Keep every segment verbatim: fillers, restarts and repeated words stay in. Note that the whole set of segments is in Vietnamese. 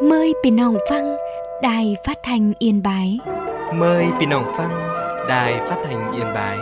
Mờiพี่น้องฟังđài phát thanh Yên Bái. Mời พี่น้องฟัง đài phát thanh Yên Bái.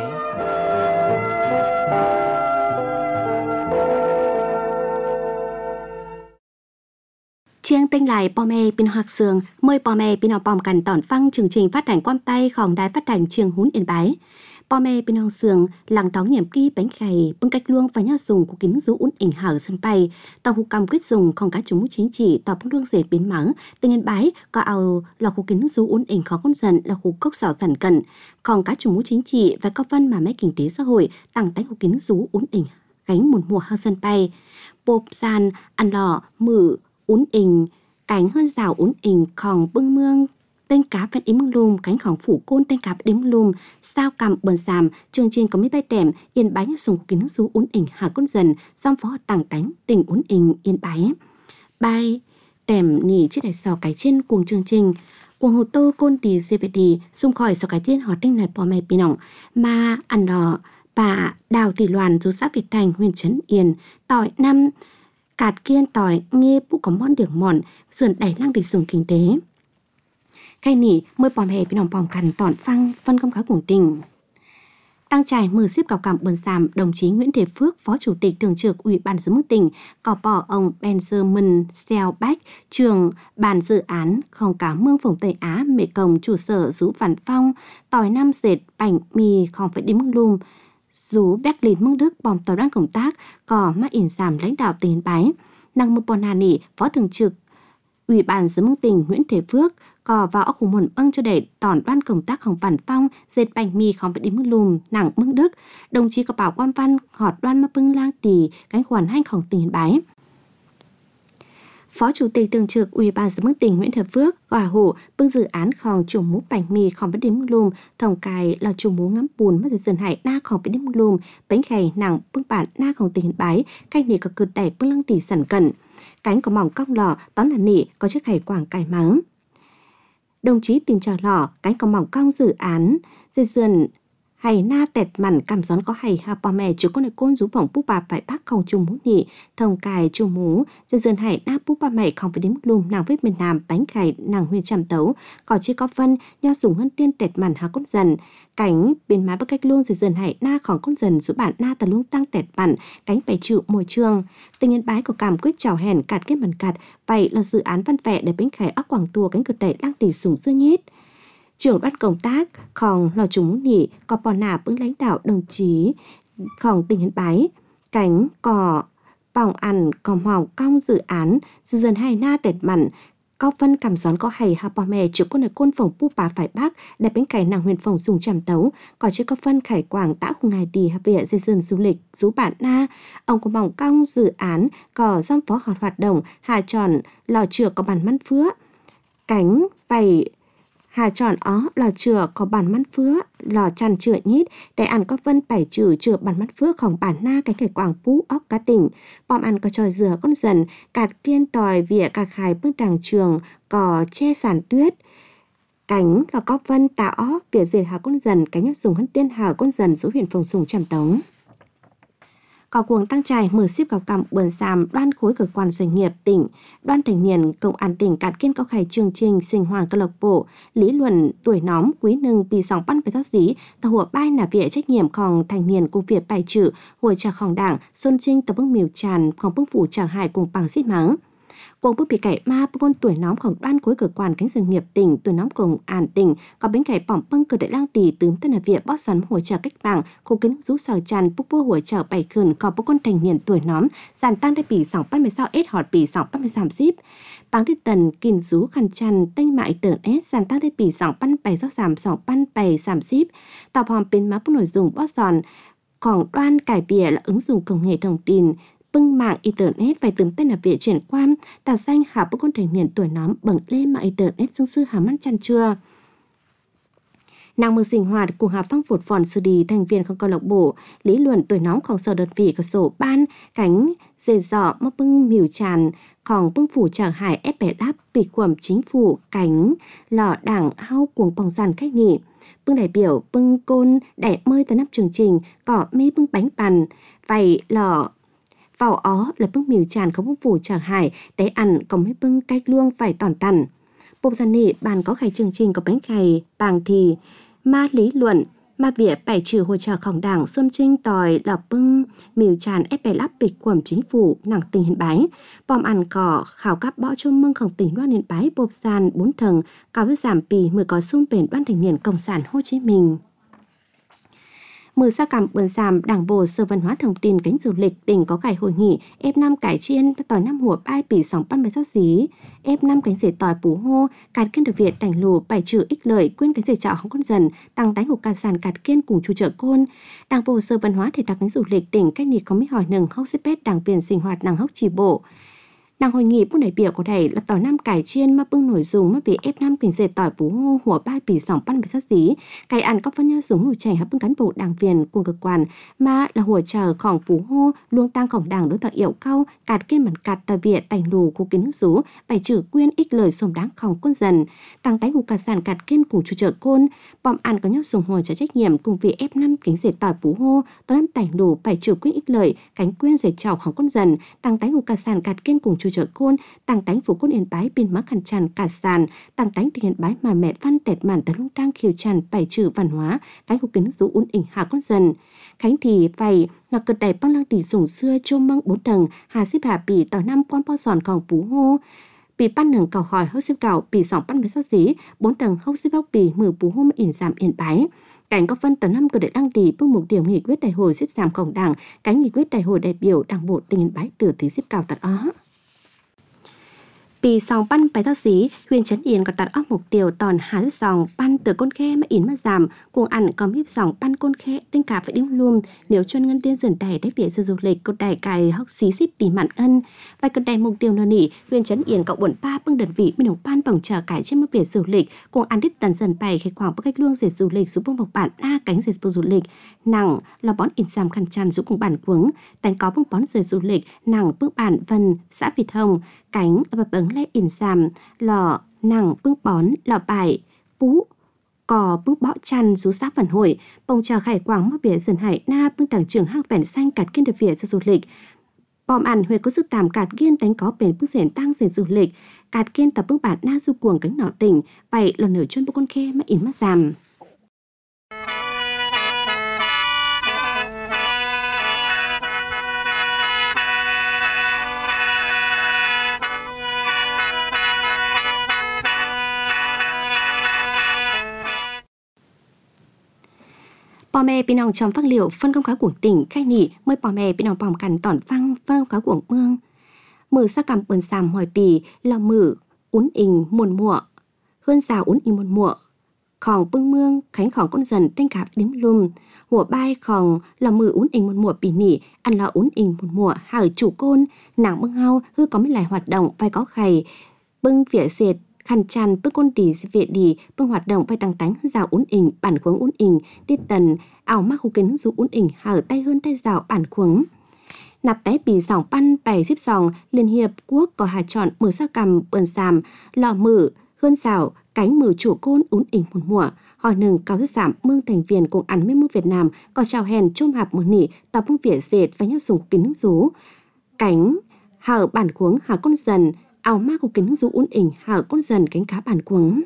Chiêng tinh lại bò mê pin hoạt sương, mời bò mê pin bòmกันตอนฟังchương trình phát thanh quan tayของđài phát thanh Trường Hún Yên Bái. Bò mê pin hoạt sương lặng đóng nhiệm kỳ bánh khay bưng cách luông và nhau dùng của kính rú ún ỉnh hở sân bay tàu hụt cầm quyết dùng không cá chúng chính trị tàu bưng luông dệt biến mắng tình Yên Bái có ao là khu kính rú ún ỉnh khó con dần là khu cốc sảo thần cần còn cá chúng chính trị và có phân mà mấy kinh tế xã hội tăng đánh khu kính rú ún ỉnh gánh một mùa hao sân bay bộp san ăn lò mử ún ỉnh cánh hơn rào ún ỉnh còn bưng mương tên cá phết ím lùm cánhของphủ côn tên cá phết ím lùm sao cầm bờn sàm chương trình có mấy bài đệm Yên Bái dùng kính nước rú ún ỉnh hà con dần xong phó tàng đánh tình ún ỉnh Yên Bái bài tèm nhỉ chiếc đại sò cái trên cuồng chương trình cuồng hồ tô côn tì xê vê đê xung khỏi sò cái tiên họ tinh này bò mè pì nỏng mà ăn đỏ bà Đào Thị Loan chú xã Việt Thành huyện Trấn Yên tỏi năm cạt kiên tỏi nghe bút có món đường mòn sườn đẩy lăng để dùng kinh tế cái nỉ mới bòm hè bên nòng bòm cằn tọn phăng phân công khá cùng tình tăng trải mở xếp cào cảm bờn sàm đồng chí Nguyễn Thế Phước phó chủ tịch thường trực ủy ban giám đốc tỉnh có bỏ ông Benjamin Selbach trường bàn dự án không cá mương vùng Tây Á Mê Công chủ sở rú Văn Phong tỏi năm dệt bánh mì không phải đi mương lùm rú Berlin mương Đức bòm tàu đang công tác có mắc ỉn giảm lãnh đạo tỉnh Yên Bái năng mơ bòn hà nỉ phó thường trực ủy ban giám đốc tỉnh Nguyễn Thế Phước có vào ốc hùng muộn âng cho để tòn đoan công tácของVăn Phong dệt bánh mì không phải đi mương lùm nặng mương Đức đồng chí có bảo quan văn họt đoan mà bưng lang tì cánh khoản hanhของtỉnh Yên Bái phó chủ tịch thường trực ủy ban giám đốc tỉnh Nguyễn Thế Phước gòa hổ bưng dự ánของchủ mũ bánh mì không phải đi mương lùm thòng cài là chủ mũ ngắm bùn mất dần hải na không phải đi mương lùm bánh khay nặng bưng bản naของtỉnh Yên Bái canh nỉ có cực đẩy bưng lang tì sẵn cẩn cánh có mỏng cong lò tón là nỉ có chiếc khay quảng cài mắng đồng chí tin chờ lò cánh có mỏng cong dự án dây dườn hay na tẹt mặn cảm gión có hay hà bò mè chứ con này côn rú vòng búp bà phải bác không chung mũ nhị thông cài chung mũ dây dườn hay na búp bà mày không phải đến lùm nàng với miền Nam bánh cày nàng huyền trầm tấu có chỉ có vân nhau dùng hơn tiên tẹt mặn hà con dần cánh bên má bắc cách luôn dây dườn hay naของcon dần giúp bạn na tờ luôn tăng tẹt mặn cánh phải chịu môi trường tình Yên Bái của cảm quyết chào hèn cạt kết mặn cạt vậy là dự án văn vẻ để bánh cày óc quảng tua cánh cực đẩy đang tỉ sủng dưa nhét trưởng đoàn công tácของlò chúng nhị có bò nà bưng lãnh đạo đồng chíของtỉnh Yên Bái cánh cò bỏng ăn có mỏng cong dự án dần dần hay na tẹt mặn có phân cảm gión có hay hà bò mè chịu con này côn phòng pu bà phải bác để bánh cày nàng huyền phòng dùng trầm tấu có chứ có phân khải quảng tã khung ngày đi hà bịa dây dần du lịch rú bản na ông có mỏng cong dự án có giam phó họt hoạt động hà tròn lò chừa có bàn măn phứa cánh vầy hà tròn ó lò chừa có bản mắt phứa lò chăn chừa nhít để ăn có vân bảy chữ chừa bản mắt phứaของbản na cánh khải quảng phú óc cá tỉnh bom ăn có tròi dừa con dần cạt kiên tòi vỉa cà khải bước đằng trường có che sàn tuyết cánh là có vân tà ó vỉa dệt hà con dần cánh nhắc dùng hân tiên hà con dần số huyền phòng sùng trầm tống có cuồng tăng trải mở ship cao cầm bờn sàm đoan khối cơ quan doanh nghiệp tỉnh đoan thành niên công an tỉnh cạt kiên cao khải chương trình sinh hoạt câu lạc bộ lý luận tuổi nóm quý nâng bị sòng pan phải thác dí tàuหัวbay là việc trách nhiệmของthành niên cùng việc bài trừ hồi trảของđảng xuân trinh tập bước miều trànของbước phủ trả hại cùng bằng xít mắng cuồng bước bị cải ma bước con tuổi nómของđoan khối cơ quan cánh doanh nghiệp tỉnh tuổi nóm cùng an tỉnh có bến cải bỏng băng cơ đại lang tỷ tướng tên là việc bót sắn hồi trả cách bảng khu kiến rú sờ tràn bước bước hồi trả bảy khẩn có bước con thành niên tuổi nóm giàn tăngได้ปีสองพันสิบเอ็ดหอดปีสองพันสามสิบบางที่ตันกินrúคันชันตั้งหมายเติร์นเอสgiàn tăngได้ปีสองพันแปดสิบสาม สองพันแปดสิบสามต่อพร้อมเป็นมาผู้หน่วยdùngบอสซอนของđoan cải bìa là ứng dụng công nghệ thông tin bưng mạng internet phải từng tên là việc triển quan đặt danh hạ bức con thành niên tuổi nóm bằng lên mạng internet dương sư hà mắt chăn chưa nàng mừng sinh hoạt của hà phong phột phòn sư đi thành viênของcâu lạc bộ lý luận tuổi nómของsở đợt vị của sổ ban cánh dề dọ mơ bưng miều trànของbưng phủ trở hải ép bẻ đáp bị quẩm chính phủ cánh lò đảng hao cuồng bòng sàn khách nhị bưng đại biểu bưng côn đẻ mơi tới nắp chương trình cỏ mê bưng bánh bàn vậy lò vào ó là bưng miều tràn không bưng phủ trở hải, để ăn có mấy bưng cách luông phải tòn tằn. Bộc gia nị bàn có khai chương trình có bánh khai, bàng thì, ma lý luận, ma vỉa bài trừ hội trợ khổng đảng xuân trinh tòi là bưng miều tràn ép bè lắp bịch quẩm chính phủ nặng tình hiện bái bom ăn cỏ khảo cắp bỏ chôm mưng khổng tỉnh đoan hiện bái bộp sàn bốn thầng cao với giảm pì mới có xung bền đoan thành niên cộng sản Hồ Chí Minh. Mười sa cảm bươn giảm đảng bộ sở văn hóa thông tin cánh du lịch tỉnh có cải hội nghị ép năm cải chiên tỏi năm hùa ai bỉ sóng pan bài sát dí ép năm cánh rể tỏi bú hô cạt kiên được Việt đảnh lù bài trừ ích lợi quên cánh rể trọ không con dần tăng đánh hộp cà sàn cạt kiên cùng chủ trợ côn đảng bộ sở văn hóa thể đặc cánh du lịch tỉnh cách nhị có mấy hỏi nừng hốc xếp pét đảng biển sinh hoạt đảng hốc chỉ bộ. Nàng hội nghị buôn đại biểu của thầy là tỏi năm cải chiên mà bưng nổi dùng mà vì ép năm cảnh dệt tỏi bú hô hùa ba bỉ sòng pan bạch sát dí cải ăn có phân nhau dùng nổi chảy hấp bưng cán bộ đảng viên cùng cơ quan mà là hùa chờ khổng bú hô luôn tăng khổng đảng đối tỏi yểu cao cạt kiên mặt cạt tỏi việt đành lù của kiến nước rú bày trừ quyên ích lời xôm đáng khổng quân dần tăng đánh hụt cà sàn cạt kiên cùng chủ trợ côn bom ăn có nhau dùng hùa trả trách nhiệm cùng vì ép năm cảnh dệt tỏi bú hô tỏi năm tảnh lù bày trừ quyên ích lời cánh quyên dệt trào khổng quân dần tăng đánh hụt cà sàn cạt kiên cùng chủ trợ côn tăng đánh phủ côn yên bái biên mắc khăn tràn cả sàn tăng đánh tình hiện bái mà mẹ văn tẹt màn tờ lung trang khiêu tràn bày trừ văn hóa đánh hụt kiến rú uốn ỉnh hạ con dần khánh thì vậy là cực đầy băng lăng tỷ dùng xưa chôm măng bốn tầng hà xếp hạ bỉ tỏi năm quan bao giòn còn phú hô bỉ pan nừng cầu hỏi hốc xếp cào bỉ sòng pan với sát dí bốn tầng hốc xếp bóc bỉ mử phú hô mà ỉn giảm yên bái cảnh có phân tờ năm của đại đăng tỷ bước mục tiêu nghị quyết đại hội xếp giảm khổng đảng cánh nghị quyết đại hội đại biểu đảng bộ tỉnh yên bái từ thứ xếp cào tận ó. Vì sòng pan bài thao xí, huyện Trấn Yên có đặt óc mục tiêu tòn há sòng pan từ con khe mà in mà giảm, cùng ăn có hiếp sòng pan con khe tinh cả phải điếm luôn, nếu chuyên ngân tiên dần đầy để việc sự du lịch cột đại cài hóc xí xíp tỉ mặn ân. Và cột đại mục tiêu nô nỉ, huyện Trấn Yên có buồn ba bưng đợt vị bên đồng pan bỏng chờ cải trên mức việc du lịch, cùng ăn đít tần dần bày khi khoảng bắc cách luông dệt du lịch giúp bông bọc bản a cánh dệt du lịch, nặng là bón in giảm khăn chăn giúp cùng bản cuống, tánh có bưng bón dệt du lịch, nặng bước bản vân xã Việt Hồng cánh là bập ứng lẽ ỉn xàm lò nặng bưng bón lò bài pú cò bưng bõ chăn rú xã phần hội bông chờ khải quảng mắc bỉa dần hải na bưng đảng trưởng hang vẻn xanh cạt kiên được việt cho du lịch bom ăn huyện có sức tàm cạt kiên tánh có bền bưng rèn tăng rèn du lịch cạt kiên tập bưng bản na du cuồng cánh nọ tỉnh vậy lần nửa chuyên bưng con khe mà ỉn mắt giảm. Bò mẹ bên ông trong phát liệu phân công cáo của tỉnh khai nỉ mới bò mẹ bên ông bòm cằn tỏn phăng phân công cáo của mương mử sa cầm bần sàm hỏi bì là mử uốn ình muôn mụa hơn rào uốn ình muôn mụa khòng bưng mương khánh khòng con dần tên cả đếm lùm hùa bay khòng là mử uốn ình muôn mụa bì nỉ ăn là uốn ình muôn mụa hở chủ côn nàng bưng hao hư có mấy lại hoạt động vai có khày bưng vỉa dệt khăn chăn bưng con tỉ vệ đi bưng hoạt động vai đăng tánh rào uốn ình bản khuống uốn ình đi tần ảo mắc khu kiến dù uốn ình hở tay hơn tay rào bản khuống nạp té bì sòng pan bày xếp sòng liên hiệp quốc có hà chọn mử sa cầm bờn sàm lò mử hơn rào cánh mử chủ côn uốn ình một mùa hỏi nừng cáo rất giảm mương thành viên cùng ăn mấy mương Việt Nam có chào hèn chôm hạp mưa nỉ tập bưng vỉa dệt và nhau dùng kính nước rú cánh hở bản khuống hở con dần ảo ma của kính rú uốn ỉnh hở con dần cánh cá bản cuống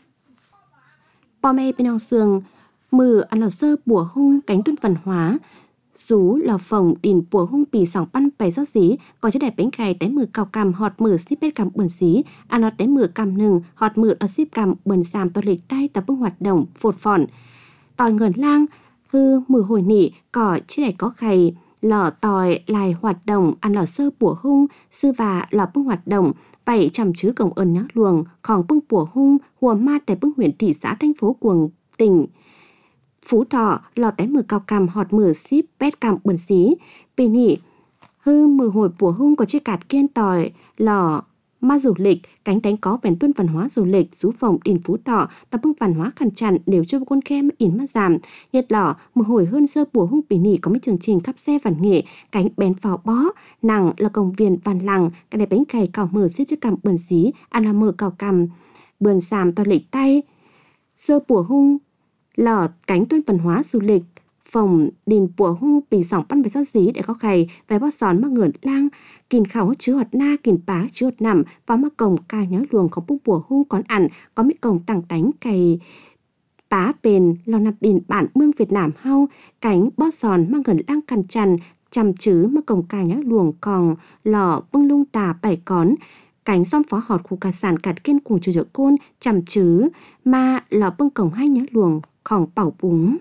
bò mê bên ao sương mừ ăn lò sơ bùa hung cánh tuân văn hóa rú lò phồng đìn bùa hung bì sòng pan bày rót dí có chế đẹp bánh khai té mừ cào cằm họt mừ xíp bết cằm bẩn xí ăn lọt té mừ cằm nừng họt mừ ở xíp cằm bẩn sàm to lịch tay tập bưng hoạt động phột phòn tòi ngờn lang hư mừ hồi nỉ cỏ chế đẹp có khay lò tòi lại hoạt động ăn lò sơ bùa hung sư và lò bưng hoạt động bảy chằm chứ cổng ơn nhắc luồng khòng bưng bùa hung hùa ma tại bưng huyện thị xã thành phố cuồng tỉnh Phú Thọ lò té mừ cao cằm họt mừ xíp pét cằm bẩn xí pì nỉ hư mừ hồi bùa hung có chiếc cạt kiên tòi lò ma du lịch cánh đánh có vẻn tuân văn hóa du lịch rú phòng đền Phú Thọ tập bưng văn hóa khăn chặn nếu cho con kem in mắt giảm nhật lỏ mừ hồi hơn sơ bùa hung pì nỉ có mấy chương trình khắp xe văn nghệ cánh bén pháo bó nàng là công viên văn lăng cái này bánh cày cào mừ xíp chiếc cằm bẩn xí ăn là mừ cào cằm bườn sàm to lịch tay sơ bùa hung lò cánh tuân văn hóa du lịch phòng đình bùa hu bị sòng pan về sao dí để có khay về bó sòn mà ngưỡng lang kìn khẩu chứa hột na kìn bá chứa hột nằm và mà cổng ca nhớ luồng có bung bùa hu còn ăn có mấy cổng tặng đánh cày bá bền lo nạp đình bản mương Việt Nam hau cánh bó sòn mà ngưỡng lang cằn chằn chăm chứ mà cổng ca nhớ luồng còn lò bưng lung tà bảy cón cánh xóm phó họt khu cà sản cạt kiên cùng chủ trợ côn chăm chứ mà lò bưng cổng hai nhớ luồng còn bảo búng.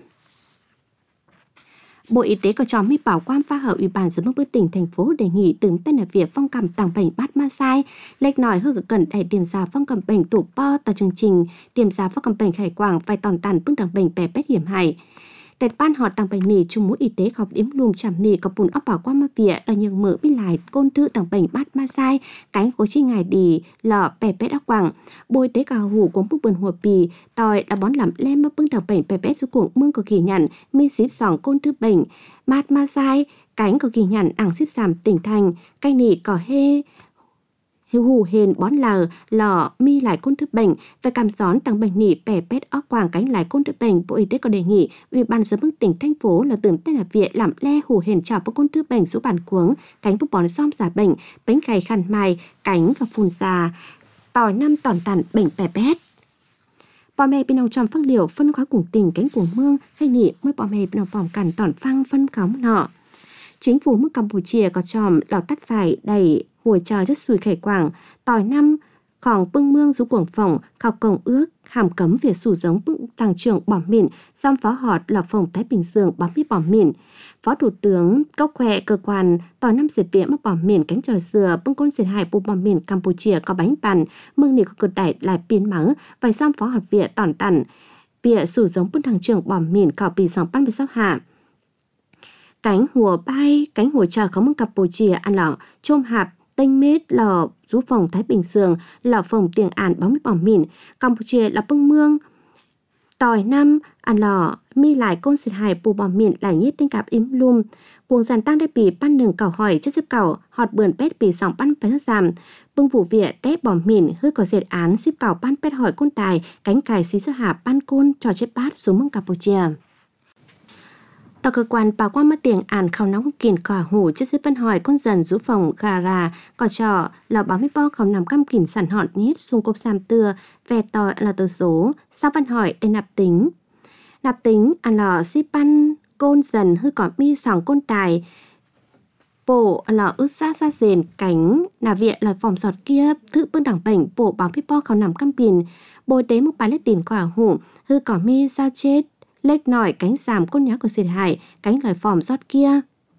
Bộ Y tế có cho mi bảo quan pha hở Ủy ban giám đốc tỉnh thành phố đề nghị từng tên là việc phong cầm tàng bệnh bát ma sai lệch nói hơn cần đại điểm giá phong cầm bệnh tủ po tại chương trình điểm giá phong cầm bệnh khải quảng phải tòn tàn bưng tàng bệnh bè bét hiểm hại. Tết ban họ tàng bệnh nì chung mũi y tế khóc điểm lùm chạm nì có bùn ốc bảo quan ma vỉa là nhường mở bên lại côn thư tàng bệnh bát ma sai cánh của chi ngài đi lọ bè bét ốc quảng. Bộ Y tế cào hủ của bức bườn hùa bì tòi đã bón làm lem mà bưng tàng bệnh bè bét xuống cuồng mương có kỳ nhận mi xíp sòng côn thư bệnh mát ma sai cánh có kỳ nhận ảng xíp giảm tỉnh thành canh nì có hê hiu hù hền bón lờ lò mi lại côn thức bệnh về cảm gión tăng bệnh nỉ bè pét óc quàng cánh lại côn thức bệnh. Bộ Y tế có đề nghị Ủy ban giám đốc tỉnh thành phố là tưởng tên là việc làm le hù hền trò với côn thức bệnh số bản cuống cánh bút bón xóm giả bệnh bánh gầy khăn mài cánh và phun già tỏi năm tòn tàn bệnh bè pét. Bò mẹ bên ông tròn phăng liều phân khóa cùng tỉnh cánh của mương khai nỉ mới bò mẹ bên ông bỏng cằn tòn phăng phân cáo nọ. Chính phủ nước Campuchia có tròm lò tắt phải đẩy hồi trời rất sùi khải quảng tỏi năm khoảng bưng mương rú cuồng phòng khảo cổng ước hàm cấm việc sủ giống bưng tàng trưởng bỏ mìn xăm phó họt lò phòng Thái Bình Dương bám biết bỏ mìn. Phó Thủ tướng Cốc Khoe cơ quan tỏi năm diệt viện mất bỏ mìn cánh trò dừa bưng côn diệt hại bộ bỏ mìn Campuchia có bánh bàn mương nỉ có cực đẩy lại biến mắng vài xăm phó họt viện tòn tằn việc sủ giống bưng tàng trưởng bỏ mìn khảo bì sòng pan với sóc hạ. Cánh hùa bay cánh hùa chờ có mương Campuchia ăn lọ chôm hạp tênh mết lò rú phòng Thái Bình Dương lò phòng tiền ản bóng bỏng mìn Campuchia là bưng mương tỏi năm ăn lò mi lại côn xịt hài bù bỏng mìn lại nhít tên cạp im lum cuồng giàn tăng đại bì pan nừng cào hỏi chất xếp cào họt bườn pét bì sòng pan pét giảm bưng vụ vỉa tép bỏng mìn hư có dệt án xếp cào pan pét hỏi côn tài cánh cài xí xuất hạ pan côn trò chết bát xuống mương Campuchia. Tàu cơ quan bảo quan mất tiền ản khảo nóng kìn cỏ hủ chất xếp phân hỏi con dần rú phòng gà rà cỏ trò là báo mấy bo khảo nằm căm kìn sản họn nhít xung cốp xàm tưa về tỏi là tờ số sao văn hỏi để nạp tính nạp tính ăn lò xí pan côn dần hư cỏ mi sòng côn tài bộ là ướt sát sát rền cánh nà viện là phòng giọt kia thứ bưng đẳng bệnh bộ báo mấy bo khảo nằm căm kìn bồi tế một bài lết tiền quả hủ hư cỏ mi sao chết lệch nổi cánh giảm côn nhá của xịt hại cánh lời phòm rót kia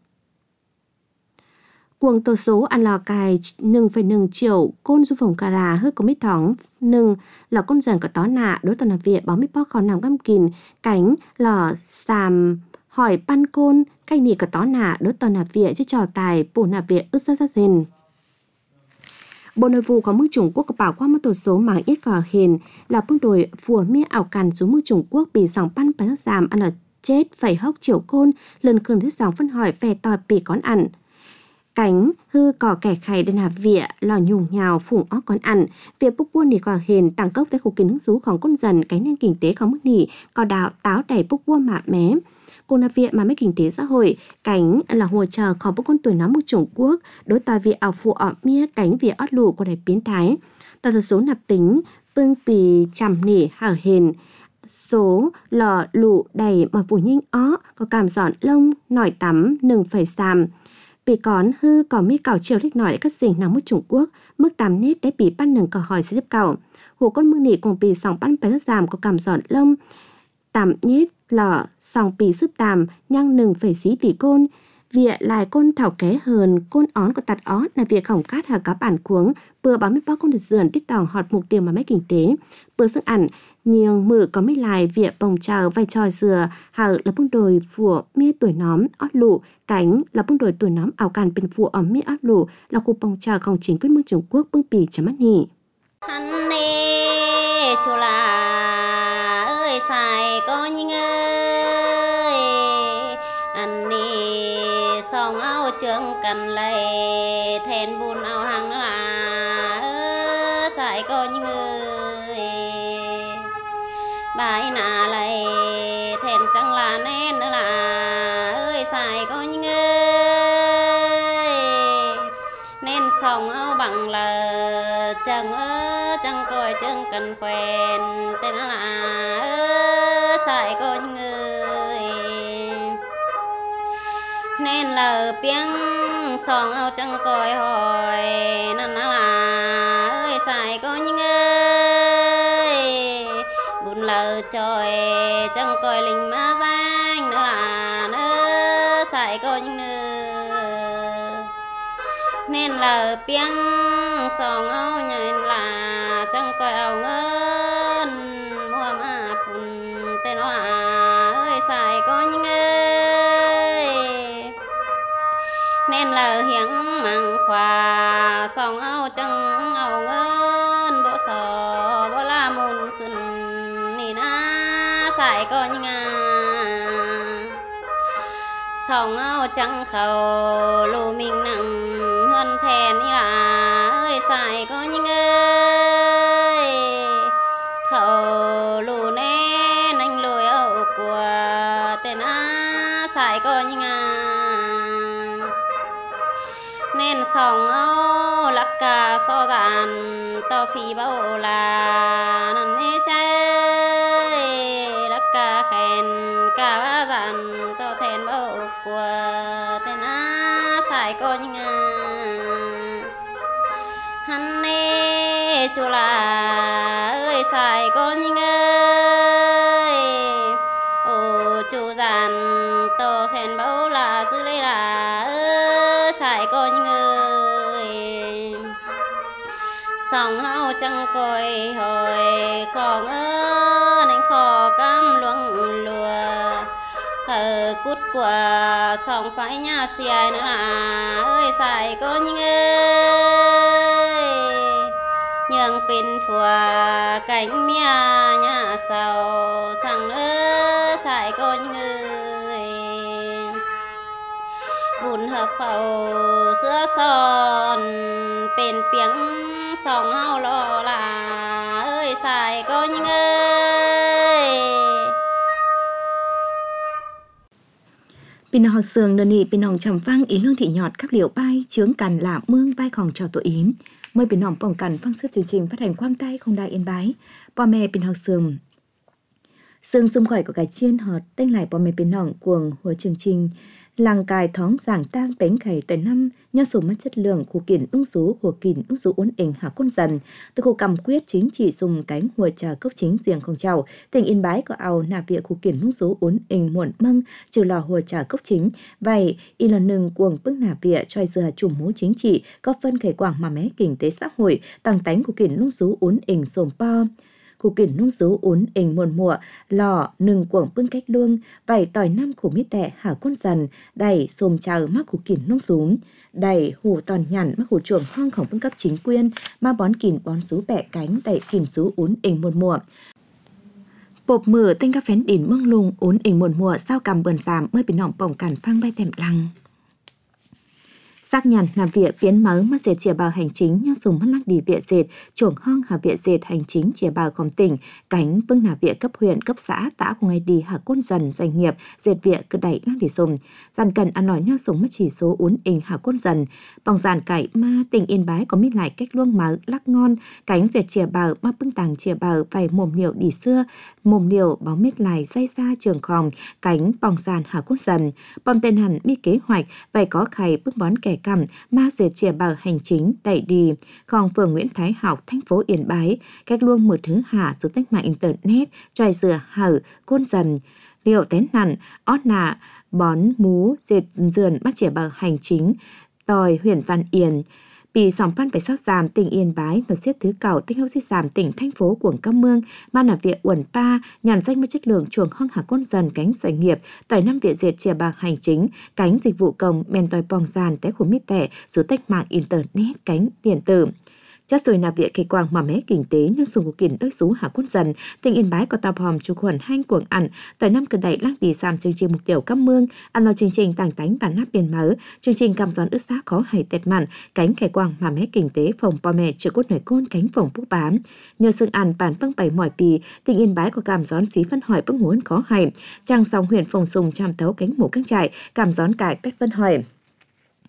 cuồng tờ số ăn lò cài nừng phải nừng triệu côn du phòng cà rà hơi có mít thóng nừng lò côn dần có tó nạ đối tàu nạp viện báo mít bó khó nằm găm kìn cánh lò xàm hỏi pan côn canh nỉ có tó nạ đối tàu nạp viện chứ trò tài bổ nạp viện ức sát sát rền. Bộ Nội vụ có mức Trung Quốc có bảo qua một tổ số mạng ít cỏ hiền là phương đổi phùa mía ảo cằn xuống mức Trung Quốc bị sòng pan bánh giảm ăn ở chết phải hốc chiều côn lần khẩn thuyết dòng phân hỏi về tòi bị con ăn. Cánh hư cỏ kẻ khay đến hạp vịa lò nhùng nhào phủng óc con ăn việc bốc buôn nỉ cỏ hiền tăng cốc tới khu kiến hứng rúของcon dần cái nên kinh tế không mức nỉ cỏ đào táo đầy bốc buôn mạ mé. Cô nạp viện mà mấy kinh tế xã hội cánh là hỗ trợ khó bốc con tuổi nóng một Trung Quốc đối tòa việc ảo phụ ọ mía cánh việc ót lụ của đại biến thái tòa thời số nạp tính bưng bì chằm nỉ hở hền số lò lụ đầy mà phủ nhanh ó có cảm giòn lông nổi tắm nừng phải xàm bị cón hư có mi cào chiều thích nổi để cất xình nóng một Trung Quốc mức tám nét để bị bắt nừng cò hỏi sẽ tiếp cào hồ con mương nỉ cùng bì sòng bắt phải giảm có cảm giòn lông tạm nhét lọ sòng pì sức tàm nhang nừng phải xí tỷ côn việc lại côn thảo ké hờn côn ón của tạt ó là việc khổng cát hà cá bản cuống bừa báo mấy bao con được dườn tích tòng họt mục tiêu mà mấy kinh tế bừa sức ẩn nhiều mự có mấy lại việc bồng trào vai tròi dừa hở là bông đồi phùa mía tuổi nóm ót lụ cánh là bông đồi tuổi nóm ảo càn bên phùa ở mía ót lụ là khu bồng trào không chính quyết mương Trung Quốc bưng pì chấm mắt nhỉ. Xài có những ơi anh đi xong áo trường cần lấy thèn buồn áo hàng nữa là xài có những ơi bài nà lấy thèn chẳng là nên nữa là sòng áo bằng là chẳng ơ chẳng coi chẳng cần quen tên là ơ sai con người nên là tiếng sòng áo chẳng coi hỏi nên là ơi sai con người buồn lờ trời chẳng coi linh má danh nữa là nữa sai con người nên là tiếng sòng áo nhìn là chẳng coi áo ngân mua mà phun tên là ơi sai có những ơi nên là hiếng măng khoa sòng áo chẳng áo ngân bỏ sò bỏ la môn khẩn nì na sai có những à sòng áo chẳng khẩu lù mình nặng hơn thèn là ơi sai có những ơi khẩu lù nên anh lùi ẩu của tên á sai có những à nên sòng áo lắc cả so dàn to phi bao là năn hê chơi lắc cả khen cả ba dàn to thèn bao của tên á sai có những à hắn nê chú là ơi sai có những ơi ô chú dàn to khen bao là giữ lấy là ơi sai có những ơi sòng áo chẳng coi hồi khó ngơ nên khó cam luông lùa hờ cút của sòng phải nhà xìa nữa là ơi sai có những ơi nhường pin phùa cánh mía nhà sầu sang ơi sai có những ơi bùn hợp khẩu sữa son bên tiếng sòng áo lo là ơi sai có những ơi Pin học sường nền nị pin hồng trầm vang ý lương thị nhọt các liệu bay chướng cằn là mương bay còn trò tổ yếm mời pin hồng bỏng cằn phăng sức chương trình phát hành quang tay không đai yên bái bò mẹ pin học sường sương xung khỏi của cái chiên họt tên lại bò mẹ pin hồng cuồng của chương trình làng cài thóng giảng tang bánh khải tới năm nho sùng mất chất lượng của kỷ ung số của kỷ ung số uốn ỉnh hạ quân dần từ khu cầm quyết chính trị dùng cánh hùa trà cốc chính riêng không chào tỉnh Yên Bái có ảo nạp viện của kỷ ung số uốn ỉnh muộn măng trừ lò hùa trà cốc chính vậy y lần nừng cuồng bước nạp viện choi dừa chủ mũ chính trị có phân khởi quảng mà mé kinh tế xã hội tăng tánh của kỷ ung số uốn ỉnh sồm po của kỷ nung số uốn ỉnh muộn mùa lò nừng cuồng bưng cách luông vảy tỏi năm khổ mít tệ hả quân dần đầy xồm chào mắc của kỷ nung xuống đầy hủ toàn nhằn mắc hủ chuồng hong khổng phân cấp chính quyền ma bón kìm bón sú bẹ cánh đầy kìm sú uốn ỉnh muộn mùa bột mửa tên các phén đỉnh mương lùng uốn ỉnh muộn mùa sao cầm bờn giảm mới bị nỏng bỏng cản phăng bay tèm lăng xác nhận làm việc phiến mới mất dệt chia bào hành chính nho sùng mất lắc đi viện dệt chuồng hong hà viện dệt hành chính chia bàoของtỉnh cánh bưng nà viện cấp huyện cấp xã tả của ngày đi hà quân dần doanh nghiệp dệt viện cứ đẩy lắc đi sùng dàn cần ăn nói nho sùng mất chỉ số uốn ỉnh hà quân dần bằng dàn cải ma tỉnh Yên Bái có mít lại cách luông máu lắc ngon cánh dệt chia bào ma bưng tàng chia bào phải mồm liều đi xưa mồm liều báo mít lại dây ra trường khòng cánh bằng dàn hà quân dần bom tên hẳn mi kế hoạch phải có khay bưng bón kẻ cầm ma dệt chia bào hành chính đẩy đi khòng phường Nguyễn Thái Học thành phố Yên Bái cách luông một thứ hạ số tách mạng internet trai dừa hở côn dần liệu tén nặn ót nạ bón mú dệt dườn bắt chia bào hành chính tòi huyện Văn Yên Bị sòng pan phải sót giảm tỉnh Yên Bái và xếp thứ cầu tích hốc xếp giảm tỉnh thành phố Quảng Cam Mương ban là viện uẩn pa nhằm danh với chất lượng chuồng hong hạ con dần cánh doanh nghiệp tỏi năm viện dệt chìa bạc hành chính cánh dịch vụ công men tỏi bong giàn té của mít tẻ số tách mạng internet cánh điện tử. Chắc rồi là việc kỳ quang mà mé kinh tế nhân dùng của kỉnh đôi số hạ quân dần tỉnh Yên Bái có tàu hòm chủ khuẩn hanh cuồng ẩn tới năm cờ đẩy lắc đi giảm chương trình mục tiêu Cam Mương ăn lo chương trình tàng tánh bản nắp biển mở chương trình cam giòn ướt xác khó hay tẹt mặn cánh kỳ quang mà mé kinh tế phòng po mẹ chữa cốt nổi côn cánh phòng bút bám nhờ sương ăn bản vâng bảy mỏi pì tỉnh Yên Bái có cam gión xí phân hỏi bưng huấn khó hay trang song huyện phòng sùng chạm tấu cánh mũ căng trại cam gión cải pét phân hỏi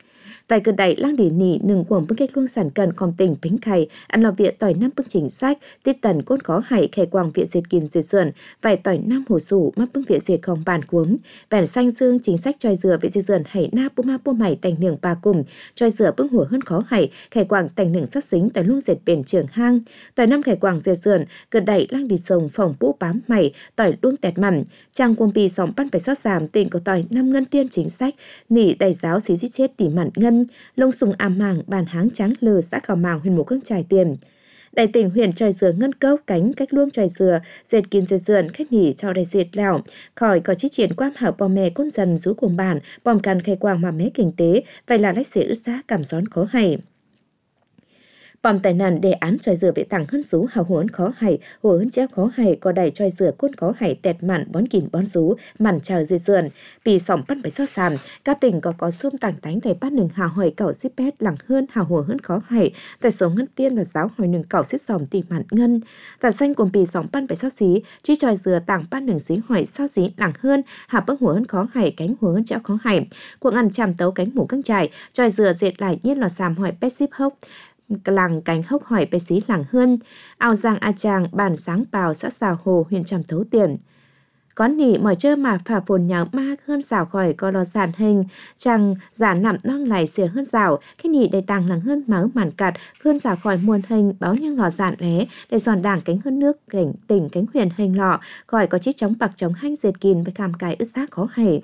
Vài gần đẩy lang đi nỉ nừng quồng bưng kết luông sản cần còn tỉnh bính khày, ăn lò viện tỏi năm bưng chính sách, tiết tần cốt khó hại khẻ quang viện diệt kín diệt sườn, vài tỏi năm hồ sủ mắc bưng viện diệtของbản cuống, vẻn xanh dương chính sách tròi dừa viện diệt sườn hãy na bô ma bô mày tành nường ba cùng, tròi dừa bưng hủa hơn khó hại, khẻ quang tành nường sát xính tỏi luông diệt bền trường hang, tỏi năm khẻ quang diệt sườn, gần đẩy lang đi sông phòng bũ bám mày, tỏi luông tẹt mầm, trang quông bì sòng pan phải sót giảm tỉnh của tỏi năm ngân tiên chính sách, nỉ đầy giáo xí giết chết tỉ mặn ngân, lông sùng ảm màng bàn háng trắng lừ xã khảo màng huyền mục căng trải tiền. Đại tỉnh huyện tròi dừa ngân cốc cánh cách luông tròi dừa dệt kín dệt dườn khách nghỉ cho đại dệt lẻo khỏi có chi triển quam hảo bò mè côn dần rú cuồng bản bòm càn khai quang mà mé kinh tế vậy là lách xế ướt giá cảm gión khó hay. Bòm tài nạn đề án tròi dừa bị tặng hơn rú hào huấn khó hay, hồ hơn chéo khó hay, có đẩy tròi dừa côn khó hay tẹt mặn bón kìn bón rú, mặn trào dệt dườn, bị sỏng bắt bấy sót sàm, các tỉnh có có xôm tặng tánh đầy bắt nừng hào hỏi cẩu xếp bét lặng hơn hào hồ hơn khó hay, tại số ngân tiên và giáo hỏi nừng cẩu xếp sòm tỉ mặn ngân, tại xanh cùng bị sỏng bắt bấy sót xí, chi tròi dừa tặng bắt nừng xí hỏi sao xí lặng hơn, hạ bấc hồ hơn khó hay, cánh hồ hơn chéo khó hay, cuộc ăn chàm tấu cánh mũ căng trải, tròi dừa dệt lại nhiên lò sàm hỏi bét xếp hốc. Làng cánh hốc hỏi bê xí làng hơn, ao giang a tràng bản sáng bào xã xào hồ huyện tràm thấu tiền. Có nỉ mỏi chơ mà phà phồn nhàng ma hơn rào khỏi có lò giản hình, chàng giả nằm non lại xìa hơn rào, khi nỉ đầy tàng làng hơn máu màn cạt, hơn rào khỏi muôn hình báo nhang lò giản lé, để giòn đảng cánh hơn nước, cảnh tỉnh cánh huyền hình lọ, khỏi có chiếc chống bạc chống hanh dệt kín với càm cái ướt xác khó hề.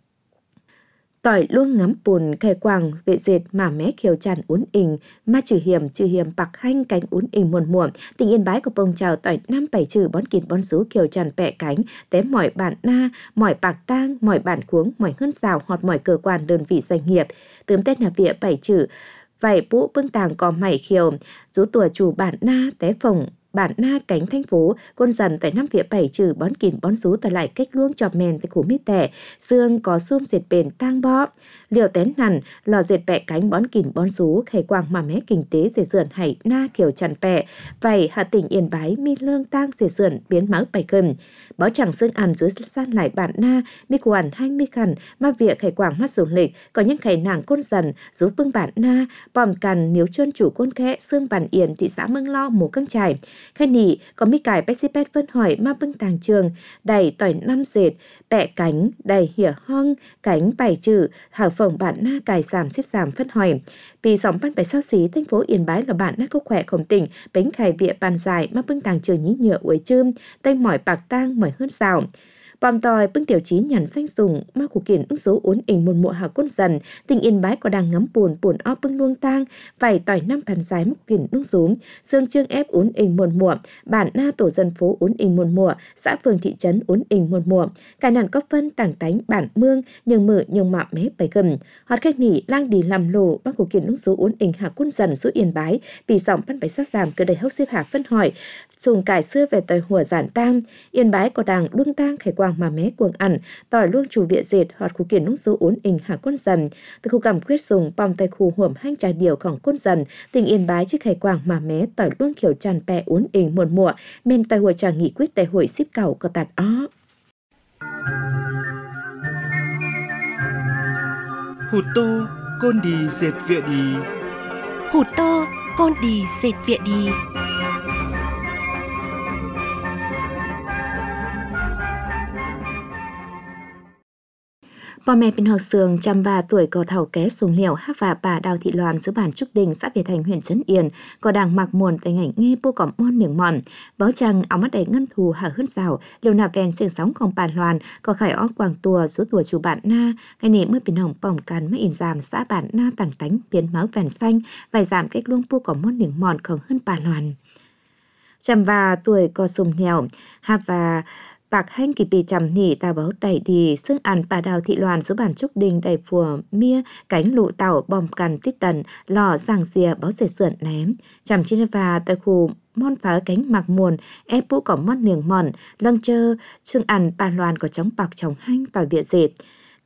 Tỏi luôn ngắm bùn khai quàng vệ dệt mà mé khiều tràn uốn ình ma trừ hiểm trừ hiểm bạc hanh cánh uốn ình muôn muộn tình yên bái của bông chào tỏi năm bảy trừ bón kín bón sú khiều tràn bẹ cánh tém mỏi bản na mỏi bạc tang mỏi bản cuống mỏi hơn rào hoặc mỏi cơ quan đơn vị doanh nghiệp tướm tết là vỉa bảy trừ vảy bũ bưng tàng có mảy khiều rú tùa chủ bản na té phồng bản na cánh thành phố côn dần tại năm vỉa bảy trừ bón kín bón sú tại lại cách luông chọp mèn tại củ mít tẻ xương có xôm dệt bền tang bó liều tén nằn lò dệt bẹ cánh bón kín bón sú khải quang mà mé kinh tế dệt sườn hải na kiểu chằn bẹ vảy hạ tỉnh yên bái mi lương tang dệt sườn biến máu bảy cân báo chẳng xương ăn dưới san lại bản na mi quản hai mi khăn mà việc khải quang mắt dùng lịch có những khải nàng côn dần rú bưng bản na bòm cằn níu chuân chủ côn khẽ xương bản yên thị xã Mương Lo mù căng trải khai nỉ có mi cải bách xí pét vân hỏi ma bưng tàng trường đầy tỏi năm dệt bẹ cánh đầy hỉa hong cánh bảy trừ hảo phồng bản na cài giảm xếp giảm phân hỏi vì sóng ban bảy sao xí thành phố Yên Bái là bản na cốc khỏe khổng tỉnh bánh khải vịa bàn dài ma bưng tàng trường nhí nhựa uế chươm tanh mỏi bạc tang mỏi hơn xào bòm tòi bưng tiểu chí nhằn xanh dùng ma cụ kiển ứng số uốn ình muôn mụa hào côn dần tình Yên Bái có đang ngắm buồn buồn o bưng luông tang vảy tỏi năm bàn dài mục kiển ứng xuống dương trương ép uốn ình muôn mụa bản na tổ dân phố uốn ình muôn mụa xã phường thị trấn uốn ình muôn mụa cài nàn có phân tảng tánh bản mương nhường mở nhường mạ mé bảy gầm hoạt khách nỉ lang đi làm lồ ma cụ kiển ứng số uốn ình hào côn dần số Yên Bái vì sòng pan bảy sát giảm cơ đầy hốc xếp hạ phân hỏi dùng cải xưa về tỏi hùa giản tang Yên Bái có đàng luông tang khải quang mà mé cuồng ẩn tỏi luông chủ viện dệt hoặc khu kiển nung số uốn ình hạ côn dần từ khu cảm quyết dùng bom tay khu huẩm hanh trà điềuของcôn dần tình Yên Bái chiếc khải quang mà mé tỏi luông kiểu tràn pẹ uốn ình muôn mùa men tỏi hùa trà nghị quyết đại hội ship cầu có tạt ó hụt tô côn đi dệt viện đi hụt tô côn đi dệt viện đi. Bò mẹ bên học sường trăm ba tuổi có thảo ké sùng liều hát và bà Đào Thị Loan giữa bản Trúc Đình xã Việt Thành huyện Trấn Yên có đàng mặc muồn tại ngành nghe bô cỏm mon niềng mòn báo chăng áo mắt đầy ngân thù hạ hứt rào liều nạp ven xiềng sóng không bàn loàn có khải ó quàng tùa rú tùa chủ bản na ngày nỉ mới bình hồng bỏng càn mới in giảm xã bản na tàng tánh biến máu vèn xanh vài giảm cách luông bô cỏm mon niềng mòn không hơn bàn loàn trăm ba tuổi có sùng liều hát và bạc hanh kỳ bì chầm nỉ ta báo đầy đi xương ăn bà Đào Thị Loan số bản Trúc Đình đầy phùa mía cánh lụ tàu bom cằn tít tần lò giang dìa báo dệt sườn ném chầm trên và tại khu mon phá cánh mặc muồn ép bũ cỏng mon niềng mòn lâng chơ xương ăn bà Loan có chóng bạc chóng hanh tỏi bịa dệt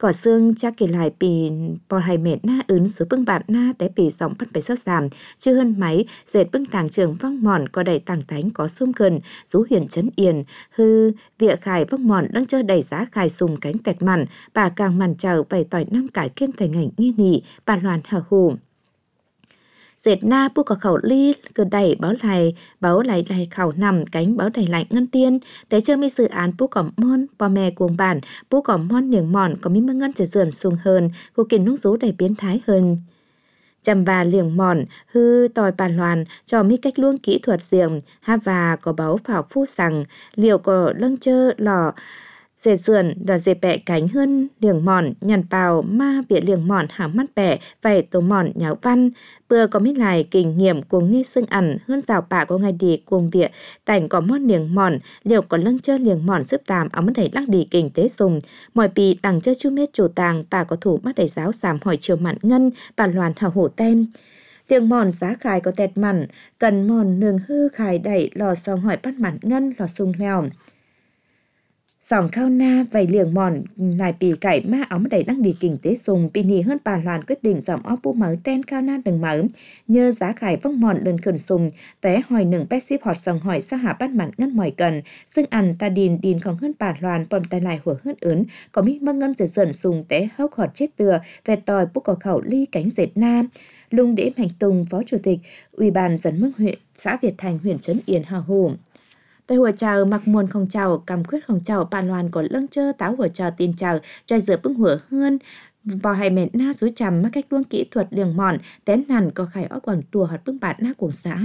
cỏ xương cha kể lại bị bò hai mẹ na ứng số bưng bạn na té bị giọng bắt phải sót giảm chưa hơn máy dệt bưng tàng trường văng mòn có đầy tàng tánh có xung gần rú huyền chấn yên hư việc khải văng mòn đang chơi đầy giá khải sùng cánh tẹt mặn bà càng màn chờ bày tỏi năm cải kiên thành ngành nghi nỉ bà loàn hờ hù dệt na bu có khẩu ly cứ đẩy báo lại báo lại lại khẩu nằm cánh báo đẩy lạnh ngân tiên té chơi mi dự án bu cỏ môn bò mè cuồng bản bu cỏ môn nhường mòn có mi mơ ngân trở dườn sung hơn cô kiến nung rú đầy biến thái hơn chầm bà liềng mòn hư tòi bà loàn cho mi cách luôn kỹ thuật riêng ha và có báo phảo phu sằng liệu có lâng chơ lò dệt sườn đoàn dệt bẹ cánh hơn liềng mòn nhằn bào ma bịa liềng mòn hàng mắt bẹ vậy tổ mòn nháo văn bữa có mấy lại kinh nghiệm cuồng nghe xương ẩn hơn rào bạ có ngày đi cuồng vịa tảnh có món liềng mòn liệu có lâng chơ liềng mòn giúp tàm áo mất đẩy lắc đi kinh tế dùng mọi bì đằng chơ chú mết chủ tàng bà có thủ mắt đẩy giáo giảm hỏi chiều mặn ngân bà loàn hào hổ tem liềng mòn giá khải có tẹt mặn cần mòn nương hư khải đẩy lò xong hỏi bắt mặn ngân lò sung leo sòng khao na vầy liềng mòn lại bì cải ma ống đầy đăng đi kinh tế sùng bì nì hơn bà loàn quyết định dòng áo bu mở ten khao na đừng mở nhờ giá khải vong mòn lần khẩn sùng té hỏi nừng bét ship họt sòng hỏi xa hạ bắt mặn ngân mỏi cần xưng ăn ta đìn đìn còn hơn bà loàn bầm tay lại hủa hơn ớn có mi măng ngân dần dần sùng té hốc họt chết từa về tòi bu có khẩu ly cánh dệt na lung đễ hành tùng phó chủ tịch ủy ban dân mức huyện xã Việt Thành huyện Trấn Yên Hà Hồ tại hội chào mặc muôn không chào cầm quyết không chào bà loàn có lâng chơ táo hội chào tin chào trai dựa bưng hủa hơn vào hai mẹ na dối chằm mắc cách luôn kỹ thuật liềng mòn tén nằn có khải ó quảng tùa hoạt bưng bạn na của xã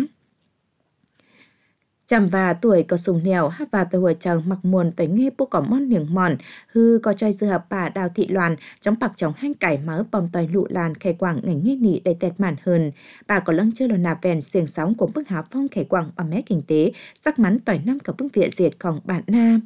chằm và tuổi có sùng nèo hát và từ hồi chào mặc muôn tới nghe bố có món liềng mòn hư có trai dựa bà đào thị loàn trong bạc trong hang cải mớ bom tòi lụ làn khải quảng ngành nghe nỉ đầy tẹt màn hơn bà có lăng chơi lò nạp vèn xiềng sóng của bức háo phong khải quảng bà mé kinh tế sắc mắn tỏi năm cả bức viện diệtของbạn na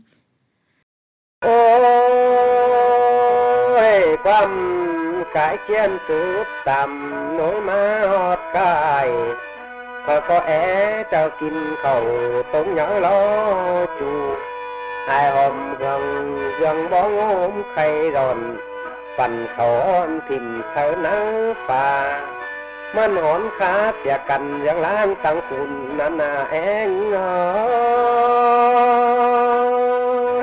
ôi quăm cái chiến sự tầm nối má hót cài thôi có é trao kín khẩu tốn nhớ lo chủ hai hôm gần dần bóng ôm khay giòn phần khẩu tìm sơ nắng phà man hón khá xẻ cằn giang lang tăng phun nà nà én ơi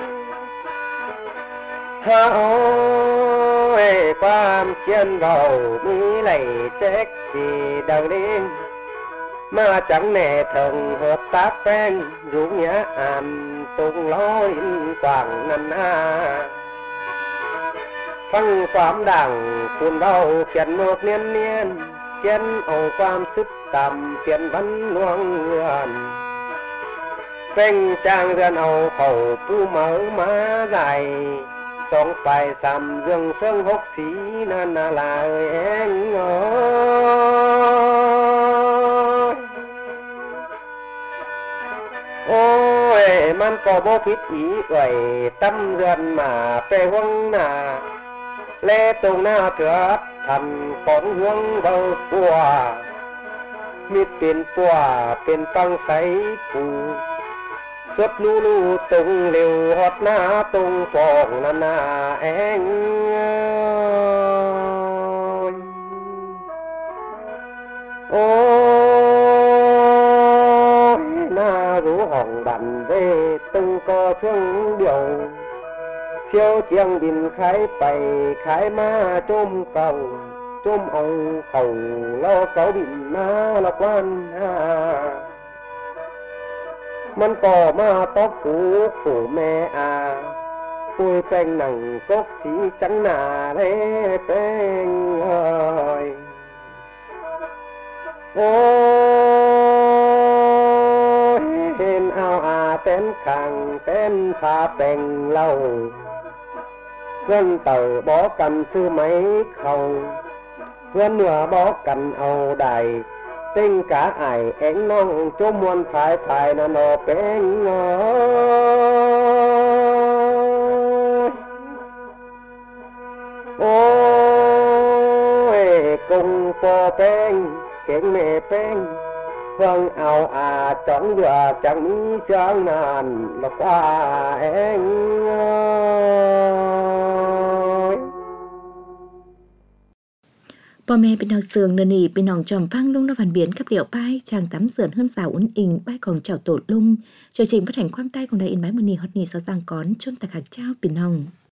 ha ôi quam chiến vào mi lầy chết chỉ đầu đêm mà chẳng nề thần hợp tác quen dù nhã an tung lối quảng ngân a phăng quám đảng cuốn đầu phiền một niên niên chiến ẩu quam sức tầm phiền văn luông ngườn bên trang dân ẩu khẩu pu mở má dài sống bài sầm dương sương hốc xí nên là ơi em ơi ôi man có bố phít ý ơi tâm dân mà phê huông nà lê tùng na thưa thần con huông bầu bùa mít tiền bùa tiền tăng say phù suốt lu lu tung liều hót na tung phòng na na anh ôi na rú hỏng đàn về tung co xương điều siêu chiang đình khai bày khai ma trôm cầu trôm ông khẩu lo cáo đình na là quan haมันก็มาตอกฝูฝูแม่อาปุยแป้งหนังกกสีจังหนาเล่แป้งเอ้ยโอ้เห็นเอาอาเต้นขังเต้นพาแป้งเล่าเพื่อนเต่าบอกกันซื้อไหมเขาเพื่อนเหนือบอกกันเอาได้tình cả ai anh nong cho muôn phải phải nó nó bên ôi cùng po bên kiện mẹ bên vâng ao à chẳng vừa chẳng ý sáng nàn là qua anh ơi พ่อแม่เป็นดาวเสืองเนนีเป็นน้องจอมฟังลุงนวันเบียนกับเดี่ยวป้ายจางtắm sườn hơn sào uốn ìnhป้ายของเจ้าโตดลุงเจ้าจริงphát hànhความใต้ของđại in bái mณีฮอตนีสาวต่างก้อนชนตะขักเจ้าเป็นน้อง